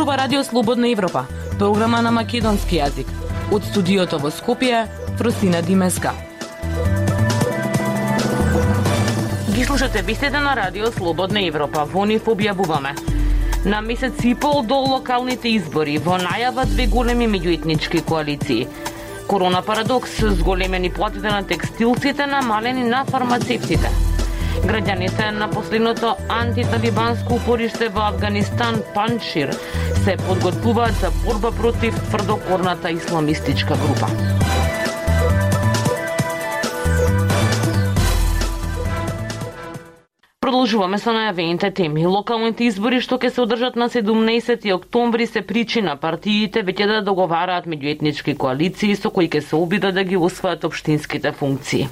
зборува Радио Слободна Европа, програма на македонски јазик. Од студиото во Скопје, Фросина Димеска. Ги слушате вестите на Радио Слободна Европа. Во нив објавуваме. На месец и пол до локалните избори, во најава две големи меѓуетнички коалиции. Корона парадокс, зголемени платите на текстилците, намалени на фармацевтите. Граѓаните на последното антиталибанско упориште во Афганистан, Паншир, се подготвуваат за борба против тврдокорната исламистичка група. Продолжуваме со најавените теми. Локалните избори што ќе се одржат на 17 октомври се причина партиите веќе да договараат меѓуетнички коалиции со кои ќе се обидат да ги освојат општинските функции.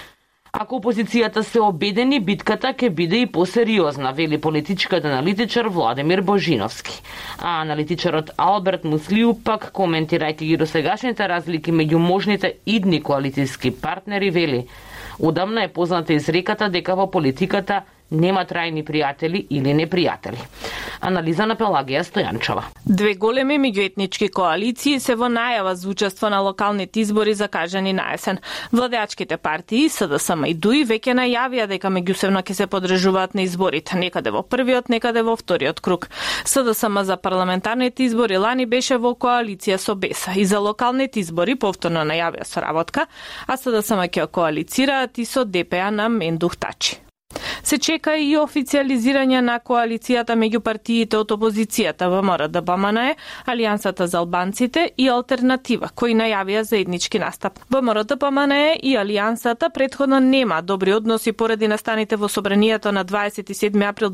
Ако опозицијата се обедени, битката ќе биде и посериозна, вели политичкиот аналитичар Владимир Божиновски. А аналитичарот Алберт Муслиу пак, коментирајќи ги досегашните разлики меѓу можните идни коалицијски партнери, вели: одамна е позната изреката дека во политиката нема трајни пријатели или непријатели. Анализа на Пелагија Стојанчова. Две големи меѓуетнички коалиции се во најава за учество на локалните избори закажани на есен. Владеачките партии СДСМ и ДУИ веќе најавија дека меѓусебно ќе се подржуваат на изборите, некаде во првиот, некаде во вториот круг. СДСМ за парламентарните избори лани беше во коалиција со БЕС и за локалните избори повторно најавија соработка, а СДСМ ќе коалицираат и со ДПА на Мендух Тачи. Се чека и официализирање на коалицијата меѓу партиите од опозицијата ВМРО-ДПМНЕ, Алијансата за албанците и Алтернатива, кои најавија заеднички настап. ВМРО-ДПМНЕ и Алијансата претходно нема добри односи поради настаните во собранието на 27 април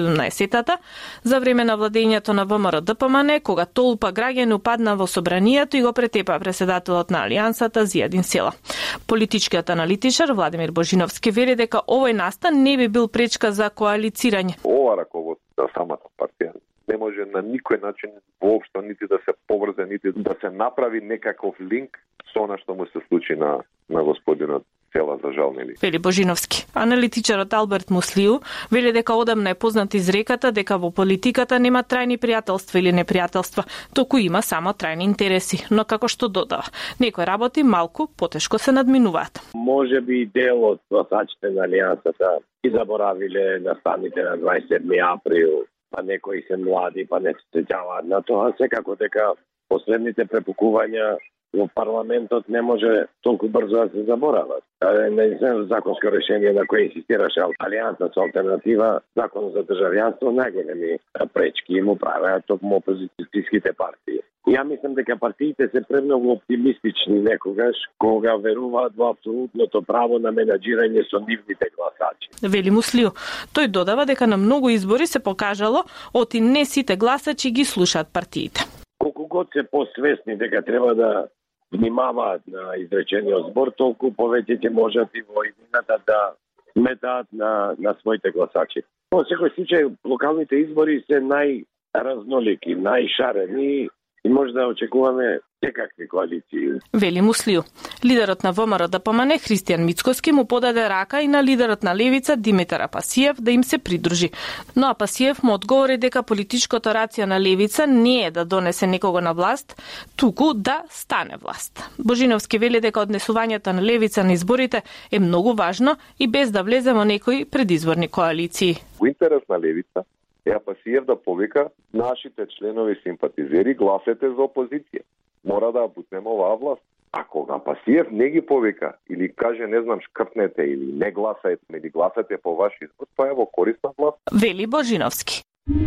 2017 за време на владењето на ВМРО-ДПМНЕ, кога толпа граѓани упадна во собранието и го претепа преседателот на Алијансата Зијадин Села. Политичкиот аналитичар Владимир Божиновски вели дека овој настан не би бил пречка за коалицирање. Ова раководство на самата партија не може на никој начин воопшто нити да се поврзе, нити да се направи некаков линк со она што му се случи на господинот Села, за жал, нели. Вели Божиновски. Аналитичарот Алберт Муслиу вели дека одамна е позната изреката дека во политиката нема трајни пријателства или непријателства, току има само трајни интереси, но како што додава, некои работи малку потешко се надминуваат. Може би дел од гласачите на Алијансата и заборавиле настаните на 27 април, па некои се млади, па не се сеќаваат на тоа, секако дека последните препукувања во парламентот не може толку брзо да се заборават. Единствено законско решение на кое инсистираше Алијанса со Алтернатива, закон за државјанство, најголеми пречки му правеа токму опозицијските партии. Ја мислам дека партиите се премногу оптимистични некогаш кога веруваат во апсолутното право на менаџирање со нивните гласачи. Вели Муслиу. Тој додава дека на многу избори се покажало оти не сите гласачи ги слушаат партиите. Колку год се посвесни дека треба да внимаваат на изречениот збор, толку повеќе ќе можат и во иднината да сметаат на своите гласачи. Во секој случај, локалните избори се најразнолики, најшарени и може да очекуваме секакви коалиции. Вели Муслиу. Лидерот на ВМРО-ДПМНЕ Христијан Мицкоски му подаде рака и на лидерот на Левица Димитар Апасиев да им се придружи. Но Апасиев му одговори дека политичкото рација на Левица не е да донесе некого на власт, туку да стане власт. Божиновски вели дека однесувањето на Левица на изборите е многу важно и без да влезе во некои предизборни коалиции. Во интерес на Левица е Апасиев да повика нашите членови симпатизери, гласете за опозиција. Мора да бутнеме оваа власт. А кога Апасиев не ги повика или каже, не знам, шкртнете или не гласајте, или гласате по ваш избор, тоа е во корист на власт. Вели Божиновски.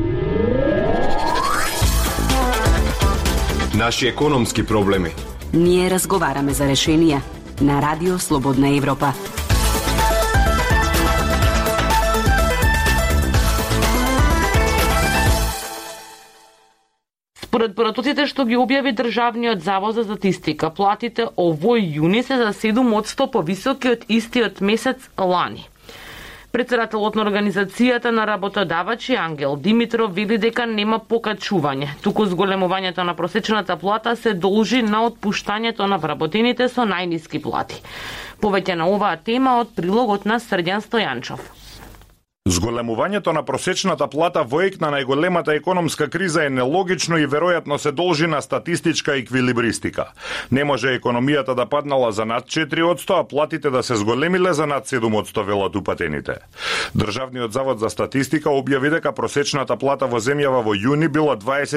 Наши економски проблеми. Ние разговараме за решенија на Радио Слободна Европа. Според поратоците што ги објави Државниот завод за статистика, платите овој јуни се за 7% повисоки од истиот месец лани. Председателот на Организацијата на работодавачи Ангел Димитров вели дека нема покачување, туку зголемувањето на просечната плата се должи на отпуштањето на вработените со најниски плати. Повеќе на оваа тема од прилогот на Срдјан Стојанчов. Зголемувањето на просечната плата во ек на најголемата економска криза е нелогично и веројатно се должи на статистичка еквилибристика. Не може економијата да паднала за над 4%, а платите да се зголемиле за над 7%, велат упатените. Државниот завод за статистика објави дека просечната плата во земјава во јуни била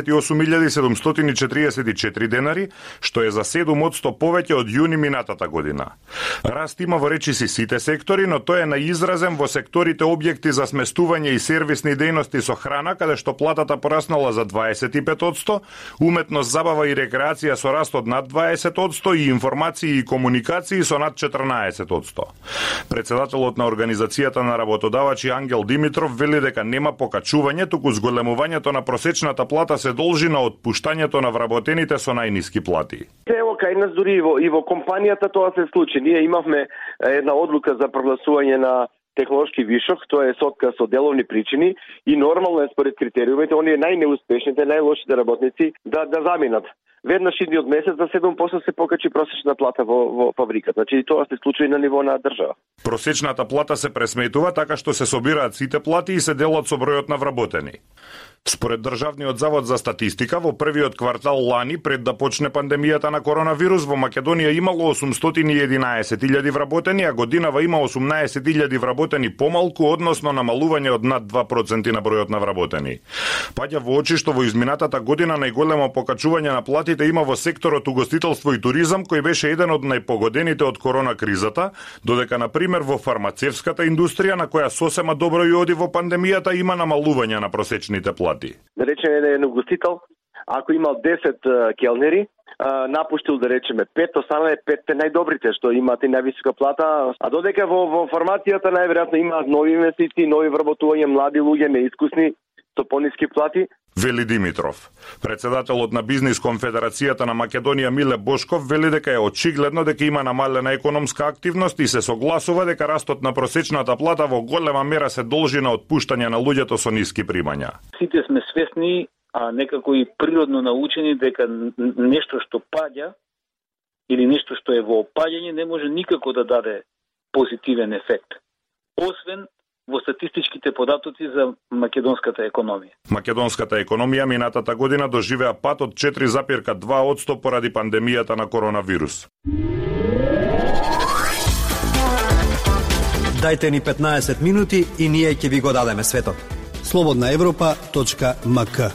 28.744 денари, што е за 7% повеќе од јуни минатата година. Раст има во речиси сите сектори, но тој е наизразен во секторите објекти за сместување и сервисни дејности со храна, каде што платата пораснала за 25%, уметност, забава и рекреација со раст од над 20% и информации и комуникации со над 14%. Председателот на Организацијата на работодавачи Ангел Димитров вели дека нема покачување, туку зголемувањето на просечната плата се должи на отпуштањето на вработените со најниски плати. Ево кај нас дури и во компанијата тоа се случи. Ние имавме една одлука за прогласување на технолошки вишок, тоа е со отказ од деловни причини и нормално е според критериумите, оние најнеуспешните, најлошите работници да заминат. Веднаш идниот месец за 7% се покачи просечна плата во фабриката. Значи тоа се случува на ниво на држава. Просечната плата се пресметува така што се собираат сите плати и се делат со бројот на вработени. Според Државниот завод за статистика, во првиот квартал лани, пред да почне пандемијата на коронавирус, во Македонија имало 811.000 вработени, а годинава има 18.000 вработени помалку, односно намалување од над 2% на бројот на вработени. Паѓа во очи што во изминатата година најголемо покачување на платите има во секторот угостителство и туризам, кој беше еден од најпогодените од корона кризата, додека на пример во фармацевската индустрија, на која сосема добро и оди во пандемијата, има намалување на просечните плати. Да речеме еден угостител, ако имал 10 келнери, напуштил да речеме 5, останале 5 најдобрите што имаат и највисока плата, а додека во фармацијата најверојатно имаат нови инвестиции, нови вработувања, млади луѓе неискусни со пониски плати. Вели Димитров. Председателот на Бизнис конфедерацијата на Македонија Миле Бошков вели дека е очигледно дека има намалена економска активност и се согласува дека растот на просечната плата во голема мера се должи на отпуштање на луѓето со ниски примања. Сите сме свесни, а некако и природно научени дека нешто што паѓа или нешто што е во опаѓање не може никако да даде позитивен ефект. Освен во статистичките податоци за македонската економија. Македонската економија минатата година доживеа пат од 4,2% поради пандемијата на коронавирус. Дајте ни 15 минути и ние ќе ви го дадеме светот. slobodnaevropa.mk.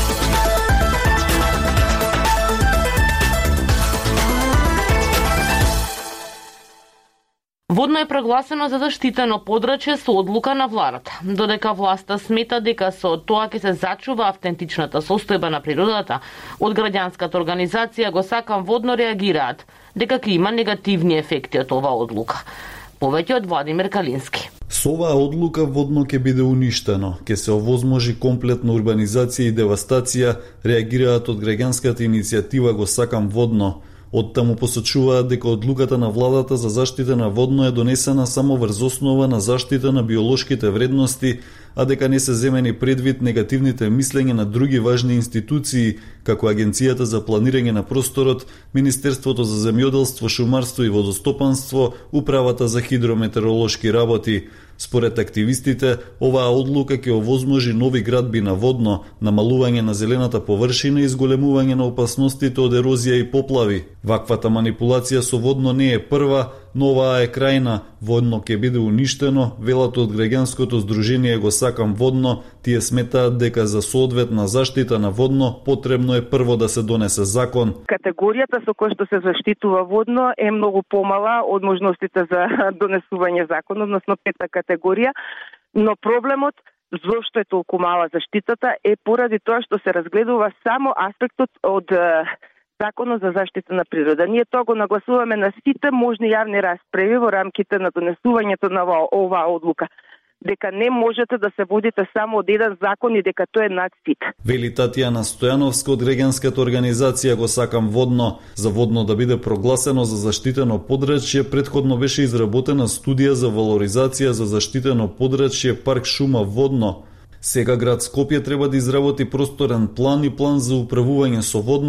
Водно е прогласено за заштитено подрачје со одлука на владата, додека власта смета дека со тоа ќе се зачува автентичната состојба на природата. Од граѓанската организација Го сакам водно реагираат дека ќе има негативни ефекти од оваа одлука. Повеќе од Владимир Калински. Со оваа одлука водно ќе биде уништено, ќе се овозможи комплетна урбанизација и девастација, реагираат од граѓанската иницијатива Го сакам водно. Оттаму посочуваат дека одлуката на владата за заштита на водно е донесена само врз основа на заштита на биолошките вредности, а дека не се земени предвид негативните мислења на други важни институции, како Агенцијата за планирање на просторот, Министерството за земјоделство, шумарство и водостопанство, Управата за хидрометеоролошки работи. Според активистите, оваа одлука ќе овозможи нови градби на водно, намалување на зелената површина и зголемување на опасностите од ерозија и поплави. Ваквата манипулација со водно не е прва, но оваа е крајна. Водно ќе биде уништено, велат од граѓанското здружение Го сакам водно. Тие сметаат дека за соодветна заштита на водно потребно е прво да се донесе закон. Категоријата со која што се заштитува водно е многу помала од можностите за донесување закон, односно пета категорија, но проблемот зошто е толку мала заштитата е поради тоа што се разгледува само аспектот од Законот за заштита на природа. Ние тоа го нагласуваме на сите можни јавни расправи во рамките на донесувањето на оваа одлука, дека не можете да се водите само од еден закон и дека тоа е над сите. Вели Татјана Стојановска од граѓанската организација Го сакам водно. За водно да биде прогласено за заштитено подрачје, претходно беше изработена студија за валоризација за заштитено подрачје парк шума водно. Сега град Скопје треба да изработи просторен план и план за управување со водно,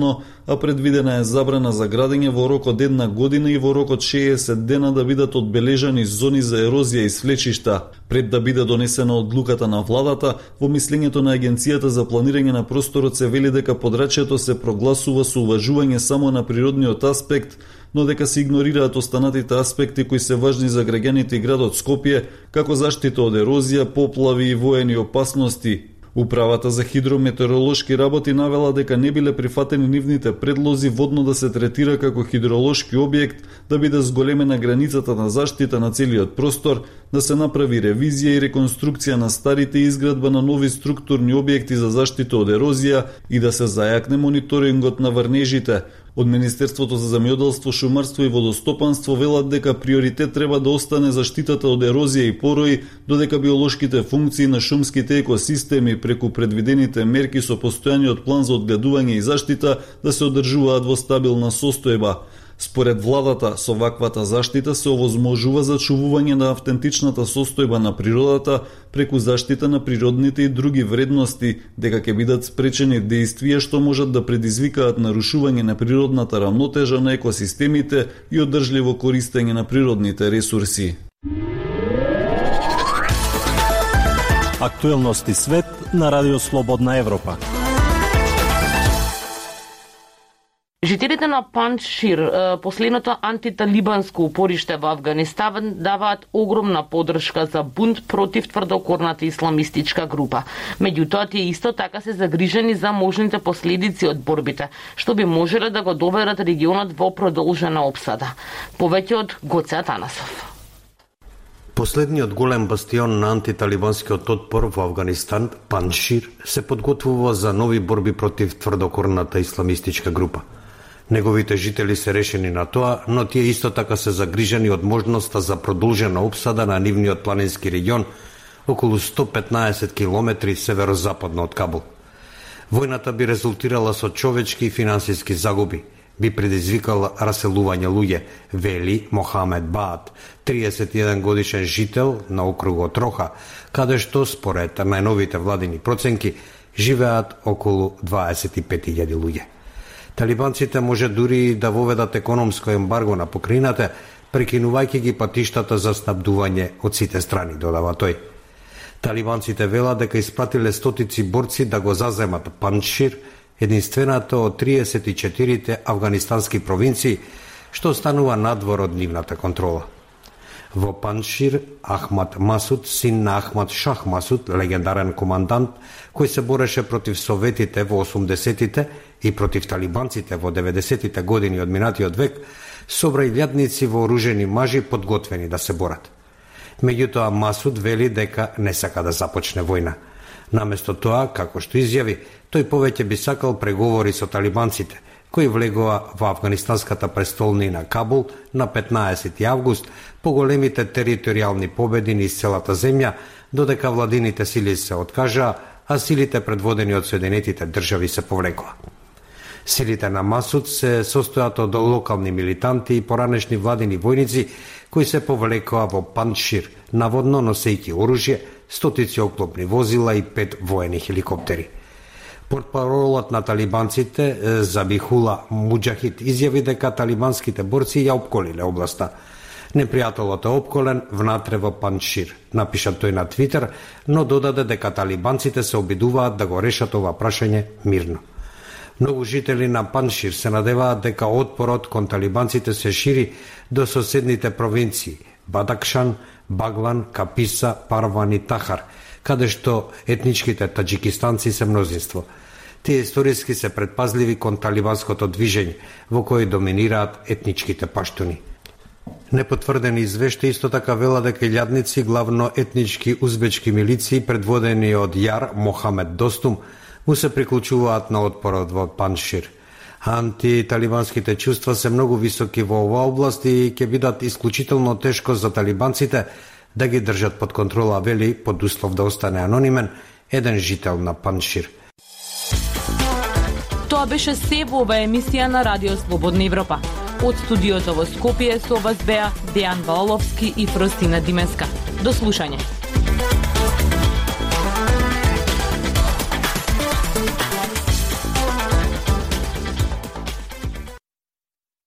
а предвидена е забрана за градење во рок од 1 година и во рок од 60 дена да бидат одбележани зони за ерозија и свлечишта. Пред да биде донесена одлуката на владата, во мислењето на Агенцијата за планирање на просторот се вели дека подрачјето се прогласува со уважување само на природниот аспект, но дека се игнорираат останатите аспекти кои се важни за граѓаните и градот Скопје, како заштита од ерозија, поплави и воени опасности. Управата за хидрометеоролошки работи навела дека не биле прифатени нивните предлози водно да се третира како хидролошки објект, да биде зголемена границата на заштита на целиот простор, да се направи ревизија и реконструкција на старите и изградба на нови структурни објекти за заштита од ерозија и да се зајакне мониторингот на врнежите. Од Министерството за земјоделство, шумарство и водостопанство велат дека приоритет треба да остане заштитата од ерозија и порои, додека биолошките функции на шумските екосистеми преку предвидените мерки со постојаниот план за одгледување и заштита да се одржуваат во стабилна состојба. Според владата, со ваквата заштита се овозможува зачувување на автентичната состојба на природата преку заштита на природните и други вредности, дека ќе бидат спречени дејствија што можат да предизвикаат нарушување на природната рамнотежа на екосистемите и одржливо користење на природните ресурси. Актуелности свет на Радио Слободна Европа. Жителите на Паншир, последното антиталибанско упориште во Авганистан, даваат огромна поддршка за бунт против тврдокорната исламистичка група. Меѓутоа, тие исто така се загрижени за можните последици од борбите, што би можеле да го доверат регионот во продолжена опсада. Повеќе од Гоце Атанасов. Последниот голем бастион на антиталибанскиот отпор во Авганистан, Паншир, се подготвува за нови борби против тврдокорната исламистичка група. Неговите жители се решени на тоа, но тие исто така се загрижени од можноста за продолжена опсада на нивниот планински регион, околу 115 километри северозападно од Кабул. Војната би резултирала со човечки и финансиски загуби, би предизвикала раселување луѓе, вели Мохамед Баат, 31 годишен жител на округот Роха, каде што, според најновите владини проценки, живеат околу 25.000 луѓе. Талибанците може дури да воведат економско ембарго на покрајината, прекинувајќи ги патиштата за снабдување од сите страни, додава тој. Талибанците велат дека испратиле стотици борци да го заземат Паншир, единствената од 34 афганистански провинции, што останува надвор од нивната контрола. Во Паншир, Ахмад Масуд, син на Ахмад Шах Масуд, легендарен командант, кој се бореше против советите во 80-тите и против талибанците во 90-тите години од минатиот век, собра илјадници вооружени мажи подготвени да се борат. Меѓутоа, Масуд вели дека не сака да започне војна. Наместо тоа, како што изјави, тој повеќе би сакал преговори со талибанците, кои влегоа во афганистанската престолнина Кабул на 15 август по големите територијални победи низ целата земја, додека владините сили се откажаа, а силите предводени од Соединетите држави се повлекоа. Силите на Масуд се состојат од локални милитанти и поранешни владини војници кои се повлекоа во Паншир, наводно носејќи оружје, стотици оклопни возила и 5 воени хеликоптери. Портпаролот на талибанците, Забихула Муџахид, изјави дека талибанските борци ја опколиле областа. Непријателот е опколен внатре во Паншир, напиша тој на Твитер, но додаде дека талибанците се обидуваат да го решат ова прашање мирно. Многу жители на Паншир се надеваат дека отпорот кон талибанците се шири до соседните провинции Бадакшан, Баглан, Каписа, Парван и Тахар, каде што етничките таџикистанци се мнозинство. Тие историски се предпазливи кон талибанското движење, во кој доминираат етничките паштуни. Непотврдени извешти исто така вела дека илјадници, главно етнички узбечки милиции, предводени од Јар Мохамед Достум, му се приклучуваат на отпорот во Паншир. Антиталибанските чувства се многу високи во оваа област и ќе бидат исклучително тешко за талибанците да ги држат под контрола, вели, под услов да остане анонимен, еден жител на Паншир. Тоа беше се во оваа емисија на Радио Слободна Европа. Од студиото во Скопје со вас беа Дејан Валовски и Фростина Димеска. До слушање.